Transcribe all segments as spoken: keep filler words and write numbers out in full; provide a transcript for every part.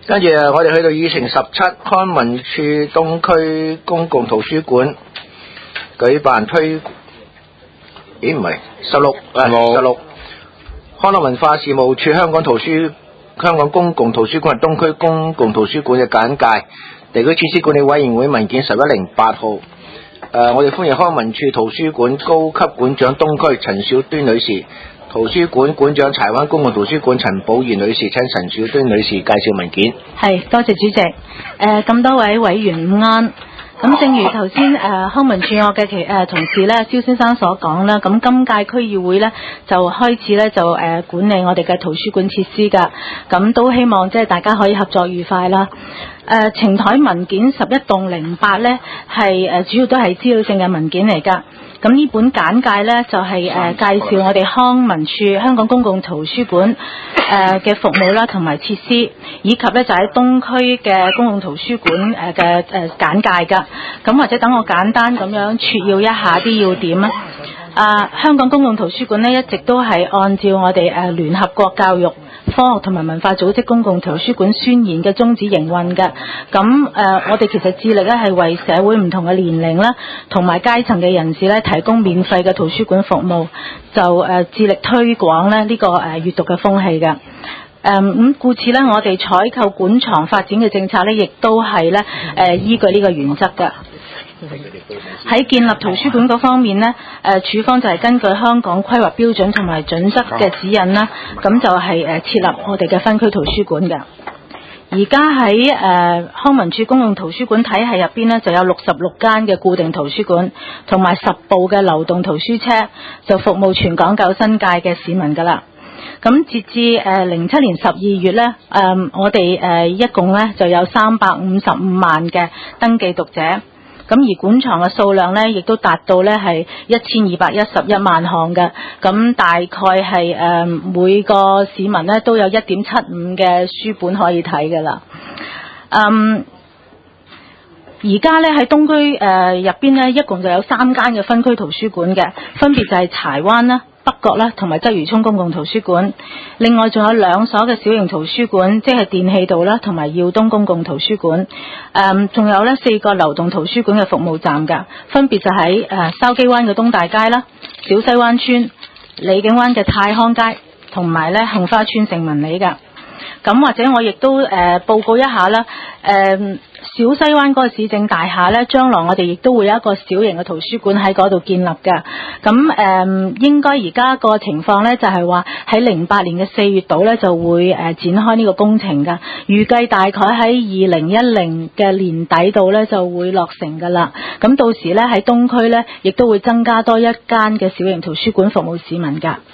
跟住我哋去到議程十七，康文署東區公共圖書館舉辦推，咦唔係十六誒十六，康樂文化事務處香港圖書香港公共圖書館東區公共圖書館嘅簡介，地區設施管理委員會文件十一零八號。誒、呃，我哋歡迎康文署圖書館高級館長東區陳小端女士。圖書館館長柴灣公共圖書館陳寶儀女士，請陳小端女士介紹文件。 係，多謝主席。誒、呃，咁多位委員午安。咁正如頭先誒康文署我嘅其誒同事咧，蕭先生所講啦，咁今屆區議會咧就開始咧就誒、呃、管理我哋嘅圖書館設施㗎，咁都希望即係大家可以合作愉快啦。誒、呃、呈台文件十一棟零八咧係誒主要都係資料性嘅文件嚟㗎。咁呢本簡介呢，就係、是、誒、呃、介紹我哋康文署香港公共圖書館誒嘅服務啦，同埋設施，以及呢就喺東區嘅公共圖書館誒嘅誒簡介㗎。咁或者等我簡單咁樣撮要一下啲要點啊。啊，香港公共圖書館呢，一直都係按照我哋誒聯合國教育、科學同埋文化組織公共圖書館宣言嘅宗旨營運嘅。咁誒、呃，我哋其實致力咧係為社會唔同嘅年齡啦，同埋階層嘅人士咧提供免費嘅圖書館服務，就誒、呃、致力推廣咧呢、這個誒閱、呃、讀嘅風氣嘅。誒、呃、咁故此咧，我哋採購館藏發展嘅政策咧，亦都係咧誒依據呢個原則嘅。喺建立圖書館嗰方面呢，誒、呃、署方就係根據香港規劃標準同埋準則嘅指引啦，咁就係誒設立我哋嘅分區圖書館嘅。而家喺誒康文署公共圖書館體系入邊呢，就有六十六間嘅固定圖書館，同埋十部嘅流動圖書車，就服務全港九新界嘅市民噶啦。咁截至誒零七年十二月呢，誒、呃、我哋誒、呃、一共呢就有三百五十五萬嘅登記讀者。咁而館藏嘅數量呢，亦都達到呢係一千二百一十一萬項嘅。咁大概係誒、呃、每個市民呢都有一點七五嘅書本可以睇㗎啦。嗯，而家呢喺東區誒入邊呢，一共就有三間嘅分區圖書館嘅，分別就係柴灣啦、北角啦同埋鰂魚涌公共圖書館。另外仲有兩所嘅小型圖書館，即係電氣道啦同埋耀東公共圖書館。誒、嗯，仲有呢四個流動圖書館嘅服務站㗎，分別就喺誒筲箕灣嘅東大街啦、小西灣村、李景灣嘅泰康街同埋呢杏花村盛文里㗎。咁或者我亦都誒、呃、報告一下啦，誒、呃、小西灣嗰個市政大廈呢，將來我哋亦都會有一個小型嘅圖書館喺嗰度建立嘅。咁誒、呃、應該而家個情況呢，就係話喺零八年嘅四月度呢，就會誒、呃、展開呢個工程㗎，預計大概喺二零一零嘅年底度呢，就會落成㗎啦。咁到時呢，喺東區呢，亦都會增加多一間嘅小型圖書館服務市民㗎。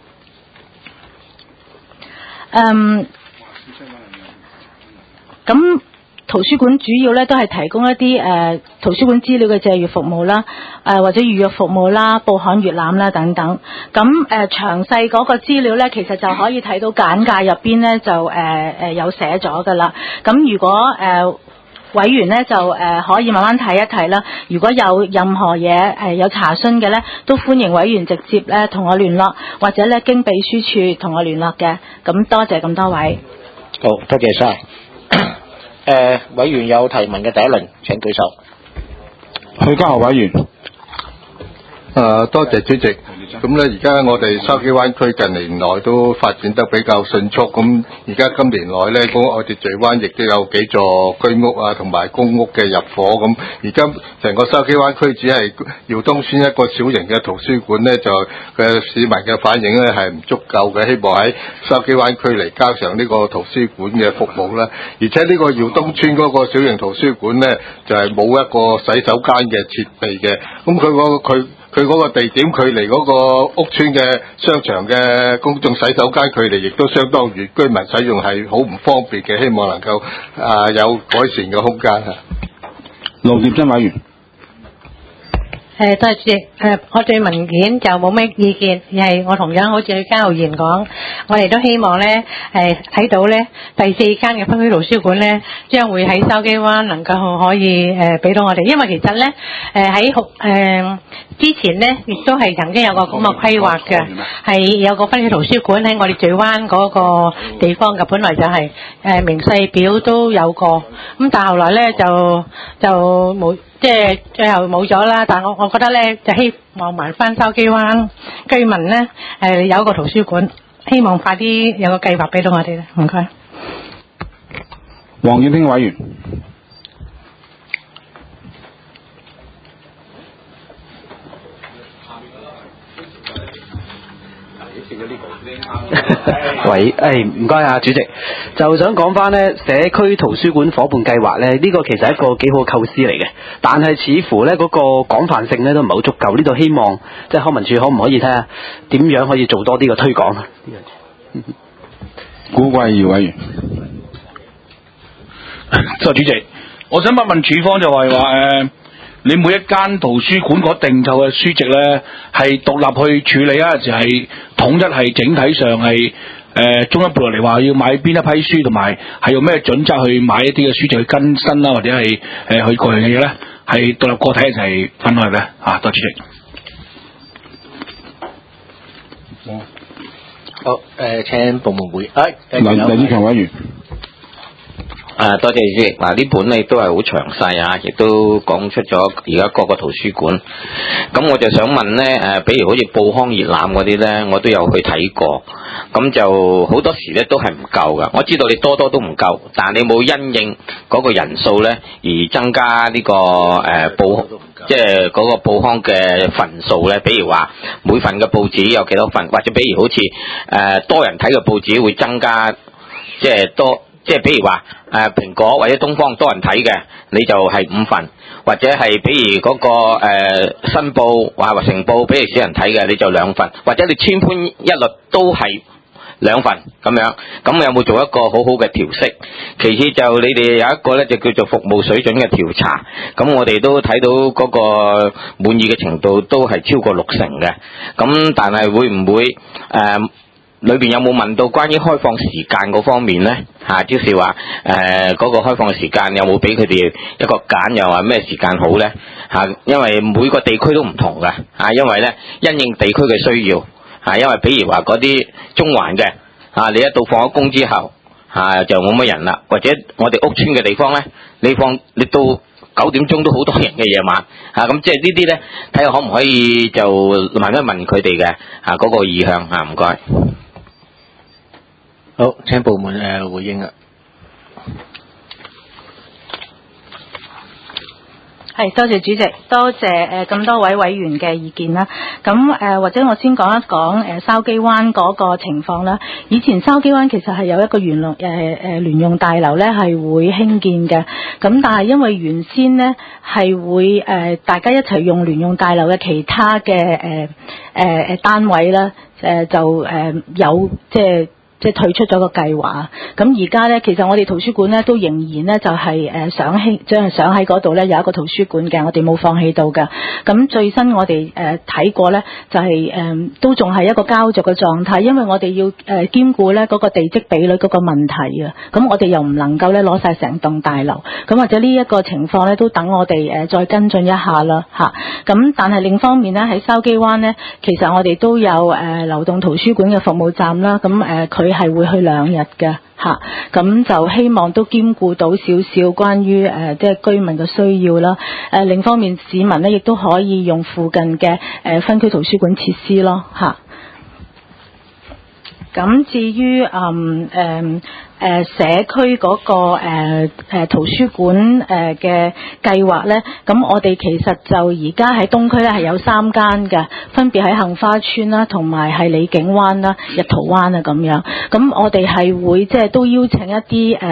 嗯。咁圖書館主要咧都係提供一啲誒、呃、圖書館資料嘅借閱服務啦，誒、呃、或者預約服務啦、報刊閱覽啦等等。咁誒、呃、詳細嗰個資料咧，其實就可以睇到簡介入邊咧就誒誒、呃、有寫咗噶啦。咁如果誒、呃、委員咧就誒、呃、可以慢慢睇一睇啦。如果有任何嘢誒、呃、有查詢嘅咧，都歡迎委員直接咧同我聯絡，或者咧經秘書處同我聯絡嘅。咁多謝咁多位。 好，多謝晒。誒、呃，委員有提問嘅第一輪，請舉手。 許家豪委員。誒、呃，多謝主席。咁咧，而家我哋筲箕灣區近年來都發展得比較迅速。咁而家今年來咧，咁我哋荃灣亦都有幾座居屋啊，同埋公屋嘅入伙。咁而家成個筲箕灣區只係耀東村一個小型嘅圖書館咧，就嘅市民嘅反應咧係唔足夠嘅。希望喺筲箕灣區嚟加上呢個圖書館嘅服務啦。而且呢個耀東村嗰個小型圖書館咧，就係、是、冇一個洗手間嘅設備嘅。咁佢嗰佢。佢嗰個地點距離嗰個屋邨嘅商場嘅公眾洗手間距離亦都相當遠，居民使用係好唔方便嘅，希望能夠啊、呃、有改善嘅空間啊。 盧業珍委員。 誒、 誒，多謝主席。誒，我對文件就冇咩意見，而係我同樣好似去交流員講，我哋都希望咧，誒睇到咧第四間嘅分區圖書館咧，將會喺筲箕灣能夠可以誒俾到我哋，因為其實咧誒喺好誒之前咧，亦都係曾經有個咁嘅規劃嘅，係有個分區圖書館喺我哋聚灣嗰個地方嘅，本來就係誒明細表都有個，咁但係後來咧就就冇。即係最後冇咗啦，但係我我覺得咧就希望埋翻筲箕灣居民咧誒有一個圖書館，希望快啲有個計劃俾到我哋咧，唔該。 黃耀興委員。 喂，誒唔該啊，主席，就想講翻咧社區圖書館伙伴計劃咧，呢、這個其實係一個幾好嘅構思嚟嘅，但係似乎咧嗰、那個廣泛性咧都唔係好足夠。呢度希望即係康文署可唔可以睇下點樣可以做多啲嘅推廣啊？ 古貴儀委員。 就主席，我想問問署方就係話誒。你每一間圖書館嗰定就嘅書籍咧，係獨立去處理啊，就係統一係整體上係誒、呃、中一部落嚟話要買邊一批書，同埋係用咩準則去買一啲嘅書籍去更新啦，或者係誒、呃、去過樣嘅嘢咧，係獨立個體一齊分開嘅啊，多謝主席。 好，誒、呃、請部門會，誒林林志強委員。 啊，多謝主席。嗱，呢本咧都係好詳細啊，亦都講出咗而家各個圖書館。咁我就想問咧，誒，比如好似報刊閱覽嗰啲咧，我都有去睇過。咁就好多時咧都係唔夠噶。我知道你多多都唔夠，但係你冇因應嗰個人數咧而增加呢、這個誒、呃、報，即係嗰個報刊嘅份數咧。比如話每份嘅報紙有幾多份，或者比如好似誒、呃、多人睇嘅報紙會增加，即係多。即係比如話誒蘋果或者東方多人睇嘅，你就係五份，或者係比如嗰、那個誒、呃、新報或或成報，比如少人睇嘅，你就兩份，或者你千篇一律都係兩份咁樣。咁有冇做一個好好嘅調適？其次就你哋有一個咧就叫做服務水準嘅調查，咁我哋都睇到嗰個滿意嘅程度都係超過六成嘅。咁但係會唔會誒？呃裏邊有冇問到關於開放時間嗰方面咧？嚇、啊，即是話誒嗰個開放嘅時間有冇俾佢哋一個揀？又話咩時間好咧？嚇、啊，因為每個地區都唔同㗎。嚇、啊，因為咧因應地區嘅需要。嚇、啊，因為比如話嗰啲中環嘅嚇，你一到放咗工之後嚇、啊、就冇乜人啦，或者我哋屋村嘅地方咧，你放你到九點鐘都好多人嘅夜晚嚇，咁、啊、即係呢啲咧睇下可唔可以就問一問佢哋嘅嚇嗰個意向嚇，唔、啊、該。 好，請部門誒、呃、回應啊。 係，多謝主席，多謝誒咁、呃、多位委員嘅意見啦。咁誒、呃、或者我先講一講誒筲箕灣嗰個情況啦。以前筲箕灣其實係有一個聯用誒誒聯用大樓咧，係會興建嘅。咁但係因為原先咧係會誒、呃、大家一齊用聯用大樓嘅其他嘅誒誒誒單位啦，誒、呃、就誒、呃、有即係。即係退出咗個計劃，咁而家咧，其實我哋圖書館咧都仍然咧就係誒想興，即係想喺嗰度咧有一個圖書館嘅，我哋冇放棄到嘅。咁最新我哋誒睇過咧，就係、是、誒、呃、都仲係一個膠着嘅狀態，因為我哋要誒、呃、兼顧咧嗰個地積比率嗰個問題啊。咁我哋又唔能夠咧攞晒成棟大樓，咁或者呢一個情況咧都等我哋誒再跟進一下啦嚇。咁但係另一方面咧喺筲箕灣咧，其實我哋都有誒、呃、流動圖書館嘅服務站啦。咁誒佢係會去兩日嘅嚇，咁就希望都兼顧到少少關於誒即係居民嘅需要啦。誒另一方面市民咧亦都可以用附近嘅誒分區圖書館設施咯嚇。咁至於嗯誒誒社區嗰、那個誒誒、呃、圖書館誒嘅計劃咧，咁我哋其實就而家喺東區咧係有三間嘅，分別喺杏花邨啦，同埋係李景灣啦、日桃灣啊咁樣。咁我哋係會即係都邀請一啲誒。呃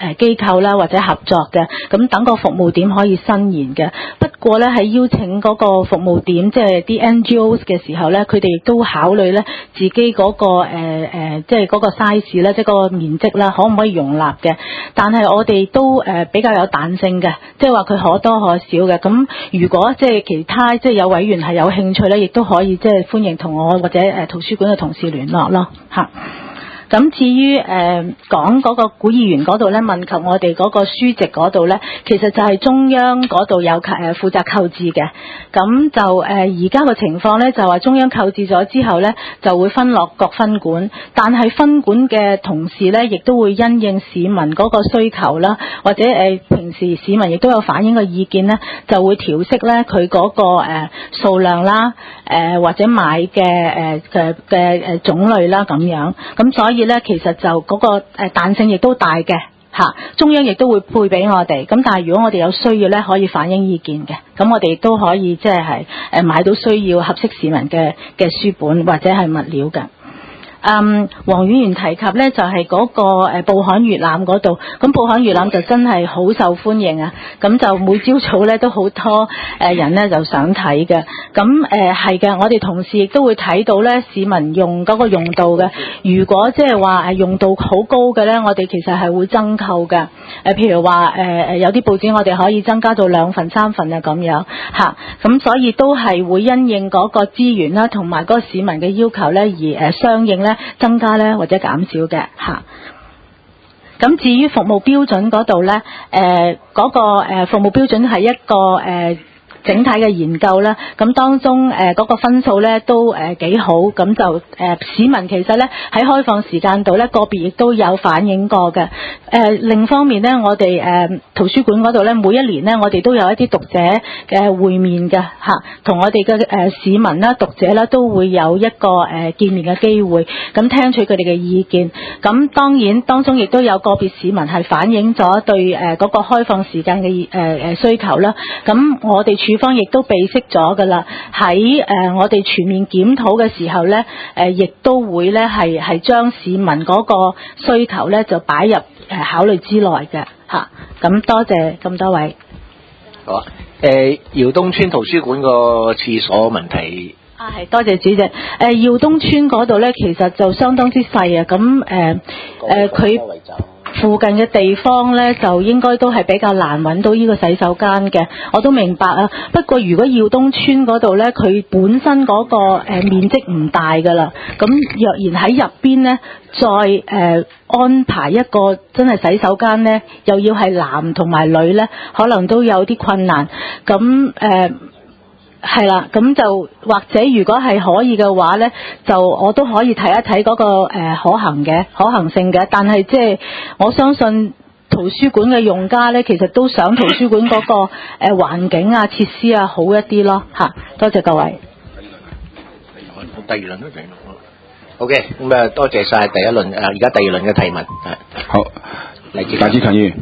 誒機構啦或者合作嘅，咁等個服務點可以伸延嘅。不過咧喺邀請嗰個服務點即係啲 N G Os 嘅時候咧，佢哋亦都考慮咧自己嗰、個誒誒即係嗰個 size 咧，即係嗰個面積啦，可唔可以容納嘅？但係我哋都誒、呃、比較有彈性嘅，即係話佢可多可少嘅。咁如果即係其他即係有委員係有興趣咧，亦都可以即係歡迎同我或者誒圖書館嘅同事聯絡咯嚇。咁至於誒、呃、講嗰個古議員嗰度咧，問及我哋嗰個書籍嗰度咧，其實就係中央嗰度有誒、呃、負責購置嘅。咁就誒而家個情況咧，就話中央購置咗之後咧，就會分落各分館，但係分館嘅同事咧，亦都會因應市民嗰個需求啦，或者誒、呃、平時市民亦都有反映嘅意見咧，就會調適咧佢嗰個誒、呃、數量啦，誒、呃、或者買嘅誒嘅嘅誒種類啦咁樣。咁所以咧，其實就嗰個誒彈性亦都大嘅嚇，中央亦都會配俾我哋。咁但係如果我哋有需要咧，可以反映意見嘅。咁我哋亦都可以即係係誒買到需要合適市民嘅嘅書本或者係物料嘅。嗯，黃議員提及咧就係、是、嗰、那個誒報刊閱覽嗰度，咁報刊閱覽就真係好受歡迎啊！咁就每朝早咧都好多誒人咧就想睇嘅。咁誒係嘅，我哋同事亦都會睇到咧市民用嗰個用度嘅。如果即係話誒用度好高嘅咧，我哋其實係會增購嘅。誒譬如話誒誒有啲報紙我哋可以增加到兩份三份啊咁樣嚇。咁所以都係會因應嗰個資源啦，同埋嗰個市民嘅要求咧而誒相應咧。增加咧或者減少嘅嚇。咁至於服務標準嗰度咧，誒、呃、嗰、嗰個、呃、服務標準係一個誒、呃整體嘅研究啦，咁當中誒嗰、呃那個分數咧都誒幾、呃、好，咁就誒、呃、市民其實咧喺開放時間度咧個別亦都有反映過嘅。誒、呃、另一方面咧，我哋誒、呃、圖書館嗰度咧每一年咧我哋都有一啲讀者嘅會面嘅嚇，同我哋嘅誒市民啦、讀者啦都會有一個誒、呃、見面嘅機會，咁聽取佢哋嘅意見。咁當然當中亦都有個別市民係反映咗對誒嗰、呃那個開放時間嘅誒誒需求啦。咁我哋處方亦都備悉咗㗎啦，喺誒、呃、我哋全面檢討嘅時候咧，誒、呃、亦都會咧係係將市民嗰個需求咧就擺入誒、呃、考慮之內嘅嚇。咁、啊、多謝咁多位。 好啊，誒、呃、耀東村圖書館個廁所問題。 啊，係多謝主席。誒、呃、耀東村嗰度咧，其實就相當之細啊。咁誒誒佢。附近嘅地方咧，就應該都係比較難揾到呢個洗手間嘅，我都明白啊。不過如果耀東村嗰度咧，佢本身嗰、那個、呃、面積唔大㗎啦，咁若然喺入邊咧，再誒、呃、安排一個真係洗手間咧，又要係男同埋女咧，可能都有啲困難。咁誒係啦，咁就或者如果係可以嘅話咧，就我都可以睇一睇嗰、那個誒、呃、可行嘅可行性嘅。但係即係我相信圖書館嘅用家咧，其實都想圖書館嗰、那個誒、呃、環境啊、設施啊好一啲咯嚇。多謝各位。 第二輪都整好。好嘅，咁啊多謝晒第一輪誒，而家第二輪嘅提問。 好，黎志強議員。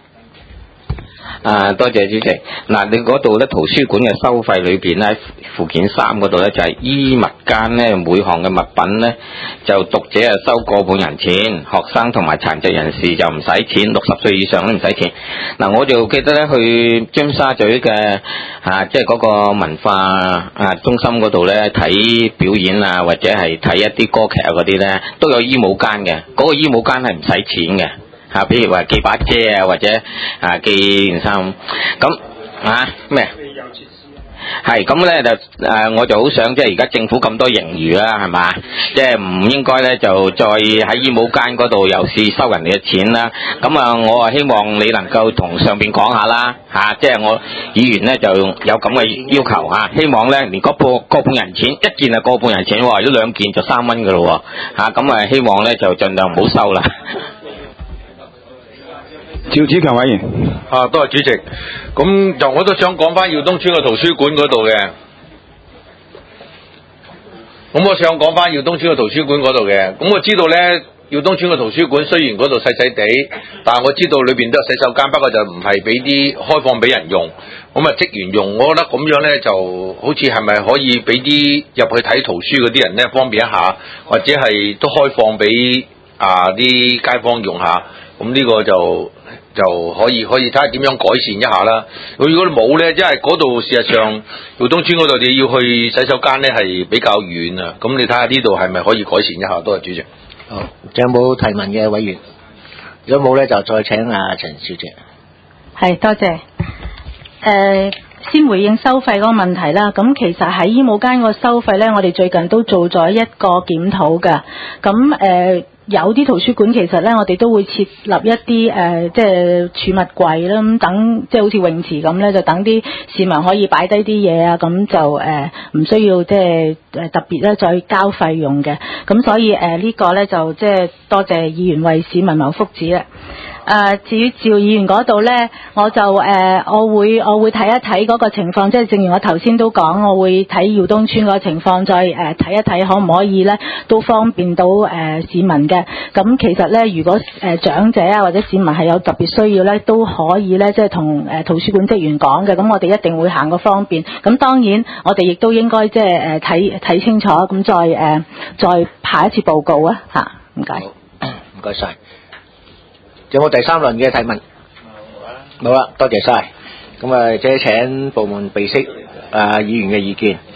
啊，多謝主席。嗱，你嗰度咧圖書館嘅收費裏邊咧，附件三嗰度咧就係、是、衣物間咧，每項嘅物品咧就讀者啊收個半人錢，學生同埋殘疾人士就唔使錢，六十歲以上都唔使錢。嗱，我就記得咧去尖沙咀嘅啊，即係嗰個文化啊中心嗰度咧睇表演啊，或者係睇一啲歌劇啊嗰啲咧，都有衣帽間嘅，嗰、那個衣帽間係唔使錢嘅。啊，比如話寄把遮啊，或者啊寄件衫咁啊咩？係咁咧就誒、呃，我就好想即係而家政府咁多盈餘啦，係嘛？即係唔應該咧就再喺衣帽間嗰度又試收人哋嘅錢啦。咁啊，我啊希望你能夠同上邊講下啦嚇、啊，即係我議員咧就有咁嘅要求嚇、啊，希望咧連個半個半人錢一件係個半人錢喎，如果兩件就三蚊㗎咯喎嚇，咁啊希望咧就盡量唔好收啦。 趙子強委員， 啊，多謝主席。咁就我都想講翻耀東村嘅圖書館嗰度嘅。咁我想講翻耀東村嘅圖書館嗰度嘅。咁我知道咧，耀東村嘅圖書館雖然嗰度細細地，但係我知道裏邊都有洗手間，不過就唔係俾啲開放俾人用，咁啊職員用。我覺得咁樣咧，就好似係咪可以俾啲入去睇圖書嗰啲人咧方便一下，或者係都開放俾啊啲街坊用下。 咁呢個就就可以可以睇下點樣改善一下啦。如果冇咧，因為嗰度事實上耀東村嗰度你要去洗手間咧係比較遠啊。咁你睇下呢度係咪可以改善一下？多謝主席。 好，仲有冇提問嘅委員？如果冇咧，就再請阿陳小姐。 係，多謝。誒、呃，先回應收費嗰個問題啦。咁其實喺醫務間個收費咧，我哋最近都做咗一個檢討㗎。咁誒。呃有啲圖書館其實咧，我哋都會設立一啲誒、呃，即係儲物櫃啦，咁等即係好似泳池咁咧，就等啲市民可以擺低啲嘢啊，咁就誒唔、呃、需要即係誒特別咧再交費用嘅。咁所以誒、呃這個、呢個咧就即係多謝議員為市民謀福祉啦。誒、呃，至於趙議員嗰度咧，我就誒、呃，我會我會睇一睇嗰個情況，即係正如我頭先都講，我會睇耀東村嗰個情況，再誒睇、呃、一睇可唔可以咧，都方便到誒、呃、市民嘅。咁其實咧，如果誒、呃、長者啊或者市民係有特別需要咧，都可以咧，即係同誒圖書館職員講嘅。咁我哋一定會行個方便。咁當然，我哋亦都應該即係誒睇睇清楚，咁再誒、呃、再排一次報告啊嚇。唔該， 唔該晒。有冇第三輪嘅提問？冇啦，多謝晒。咁啊，即係請部門備悉啊議員嘅意見。